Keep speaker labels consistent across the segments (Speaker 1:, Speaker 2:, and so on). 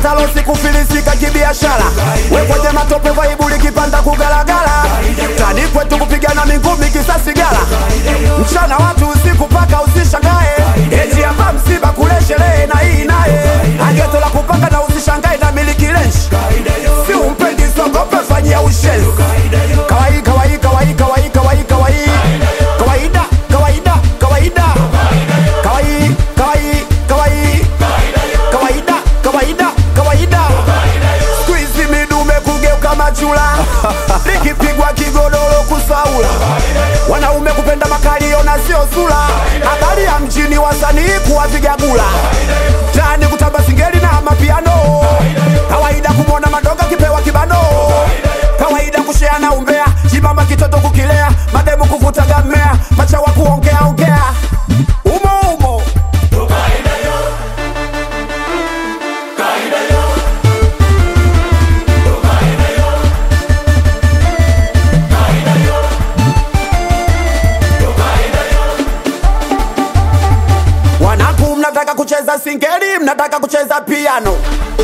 Speaker 1: kupata losi kufilisika kibiashara. We kwenye matope vaibuli kipanda kugalagala. Tani kwetu kupigana mingumi kisasi gala. Mchana watu usiku paka usishangae. Eti hapa msiba kule sherehe na hii naye. Ageto la kupaka na usishangae na miliki lenshi. Si umpendi sogope fanyia ushenzi. Kawaii kawaii kawaii kawaii kawaii kawaii. Kawaida kawaida kawaida. Kawaii kawaii kawaii. Kawaida kawaida kawaida. Squeeze midume kugeuka machula. Likipigwa kigodoro kusaula. Wanaume kupenda makalio na sio sula. Habari ya mjini wasanii kuwapiga gula. Tani kutamba singeli na mapiano. Kawaida kumwona madoga kipewa kibano. Kawaida kushea na umbea. Chibamba kitoto kukilea. Mademu kuvuta gamea. Pacha wa kuongea ongea. Umo umo. Wanaku mnataka kucheza singeli, mnataka kucheza piano.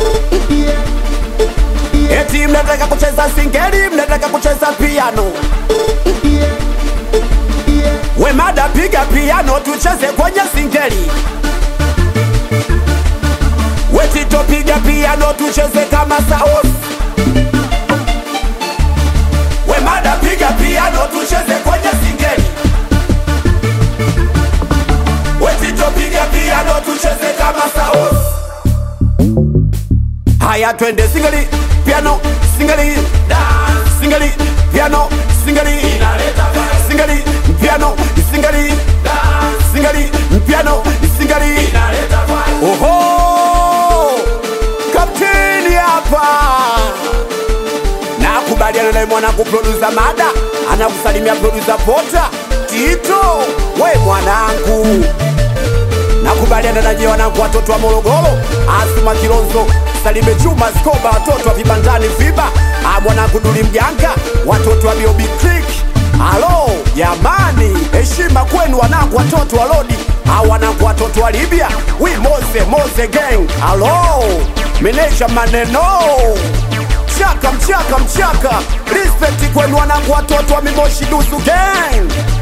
Speaker 1: Eti mnataka kucheza singeli, mnataka kucheza piano. We mada piga piano tucheze kwenye singeli. We Tito piga piano tucheze kama Saus. We mada piga piano tucheze kwenye singeli. We Tito piga piano tucheze kama Saus. Haya twende singeli, piano, singeli, dance, singeli, piano, singeli, singeli, piano, singeli, dance, singeli, piano, singeli. Oho, kapteni hapa. Nakubaliana na mwanangu producer Mada, anakusalimia producer Pota. Tito, we mwanangu. Nakubaliana na nyewe wanangu watoto wa Morogoro, Asuma Kilonzo, Salime Juma Skoba, watoto wa vibandani Viba, mwanangu Duli Mjanga, watoto wa Biobi Creek. Halo, jamani, heshima kwenu wanangu watoto wa Lodi, wanangu watoto wa Libya, we Moze gang. Halo, meneja maneno. Mchaka, respect kwenu wanangu watoto wa Mimoshi Dusu gang.